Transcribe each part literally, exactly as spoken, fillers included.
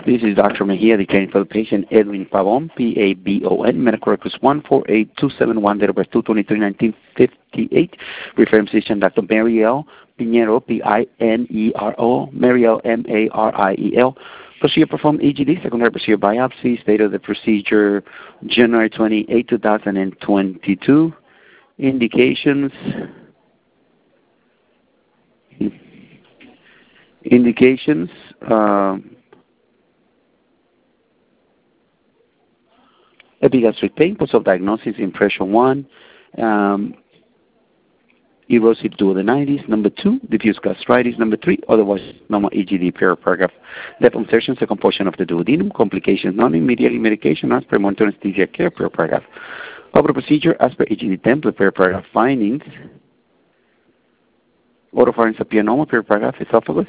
This is Doctor Mejia, declaring for the patient Edwin Pabon, P A B O N, medical records one four eight two seven one, date of birth two twenty-three nineteen fifty-eight. Referring physician Doctor Mariel Pinheiro, P I N E R O, Mariel, M A R I E L. Procedure performed E G D, secondary procedure biopsy. State of the procedure January twenty-eighth, two thousand twenty-two. Indications. Indications. Uh, epigastric pain, post-diagnosis, impression one. Um, erosive duodenitis. Number two, diffuse gastritis. Number three, otherwise normal E G D, paragraph. Left insertion, second portion of the duodenum. Complications, non-immediate medication as per monitor anesthesia care, paragraph. Upper procedure as per E G D template, paragraph. Findings. Oropharynx appear normal, paragraph. Esophagus.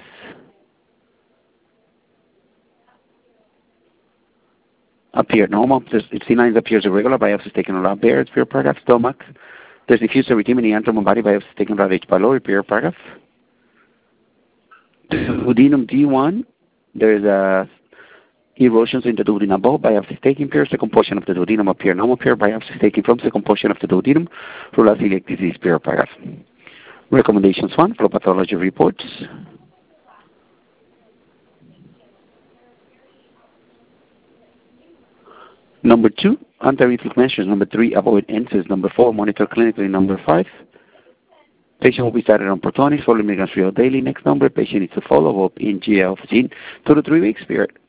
Appear normal. If C nine appears irregular, biopsy is taken around there. It's paragraph. Stomach. There's diffuse erythema in the antrum body, biopsy is taken around H. pylori, paragraph. Duodenum D one. There's a erosions in the duodenum bowl, biopsy is taken here. Second portion of the duodenum appear normal, pair biopsy is taken from second portion of the duodenum. Rural celiac disease, paragraph. Recommendations one, flow pathology reports. Number two, anti-reflux measures. Number three, avoid N SAIDs. Number four, monitor clinically. Number five, patient will be started on Protonix, forty milligrams real daily. Next number, patient needs to follow up in G L two to three weeks period.